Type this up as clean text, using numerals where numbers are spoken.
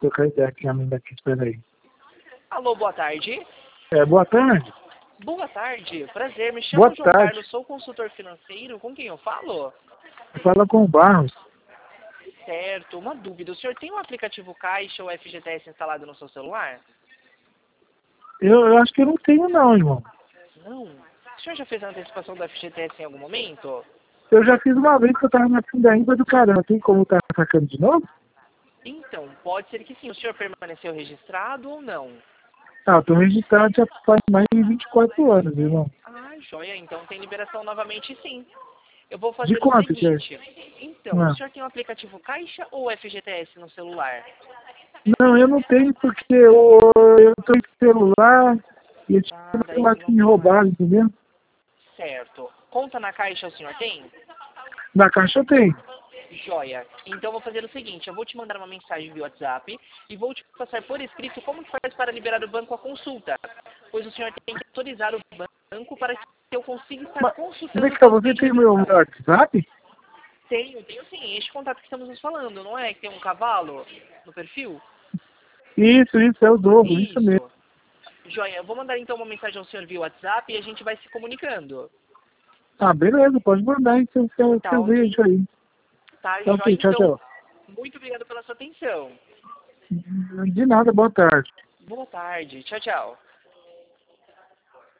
trocar ideia com a minha daqui, espera aí. Alô, boa tarde. Boa tarde. Boa tarde, prazer. Me chamo Boa João tarde. Carlos, sou consultor financeiro. Com quem eu falo? Fala com o Barros. Certo, uma dúvida. O senhor tem um aplicativo Caixa ou FGTS instalado no seu celular? Eu acho que eu não tenho não, irmão. Não. O senhor já fez a antecipação do FGTS em algum momento? Eu já fiz uma vez que eu tava na pindaíba do caramba. Tem como tá sacando de novo? Então, pode ser que sim. O senhor permaneceu registrado ou não? Eu tô registrado já faz mais de 24 anos, irmão. Ah, joia. Então tem liberação novamente sim. Eu vou De fazer o quanto que é? seguinte. Então, o senhor tem um aplicativo Caixa ou FGTS no celular? Não, eu não tenho porque eu tô em celular e eu tinha Ah, um daí celular você que não me tem mais. roubaram, entendeu? Certo. Conta na Caixa o senhor tem? Na caixa eu tenho. Joia. Então vou fazer o seguinte, eu vou te mandar uma mensagem via WhatsApp e vou te passar por escrito como que faz para liberar o banco a consulta, pois o senhor tem que autorizar o banco para que eu consiga estar Mas, consultando vem cá, caso você seja tem meu liberação. WhatsApp? Tenho sim, este contato que estamos nos falando, não é? Que tem um cavalo no perfil? Isso, é o dobro, isso mesmo. Isso. Joia, eu vou mandar então uma mensagem ao senhor via WhatsApp e a gente vai se comunicando. Beleza, pode mandar aí Tá seu ok. vídeo aí. Tá, Tá joia ok, tchau, então. tchau. Muito obrigado pela sua atenção. De nada, boa tarde. Boa tarde. Tchau, tchau.